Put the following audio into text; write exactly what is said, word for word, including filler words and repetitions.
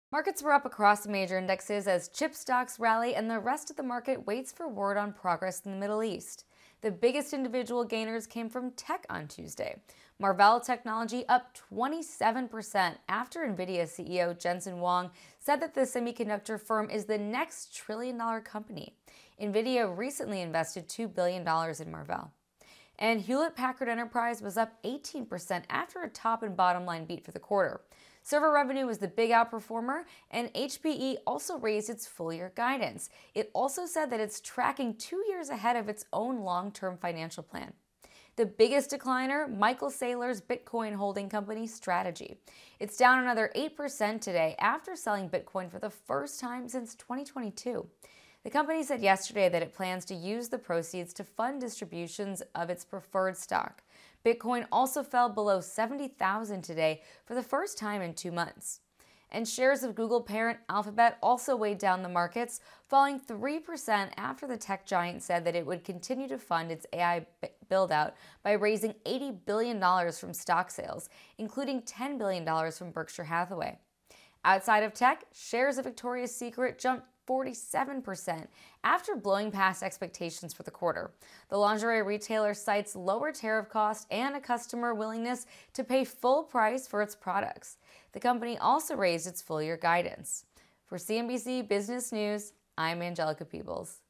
Markets were up across major indexes as chip stocks rally and the rest of the market waits for word on progress in the Middle East. The biggest individual gainers came from tech on Tuesday. Marvell Technology up twenty-seven percent after NVIDIA C E O Jensen Huang said that the semiconductor firm is the next trillion dollar company. NVIDIA recently invested two billion dollars in Marvell. And Hewlett Packard Enterprise was up eighteen percent after a top and bottom line beat for the quarter. Server revenue was the big outperformer, and H P E also raised its full-year guidance. It also said that it's tracking two years ahead of its own long-term financial plan. The biggest decliner, Michael Saylor's Bitcoin holding company Strategy. It's down another eight percent today after selling Bitcoin for the first time since twenty twenty-two. The company said yesterday that it plans to use the proceeds to fund distributions of its preferred stock. Bitcoin also fell below seventy thousand today for the first time in two months. And shares of Google parent Alphabet also weighed down the markets, falling three percent after the tech giant said that it would continue to fund its A I build-out by raising eighty billion dollars from stock sales, including ten billion dollars from Berkshire Hathaway. Outside of tech, shares of Victoria's Secret jumped forty-seven percent after blowing past expectations for the quarter. The lingerie retailer cites lower tariff costs and a customer willingness to pay full price for its products. The company also raised its full-year guidance. For C N B C Business News, I'm Angelica Peebles.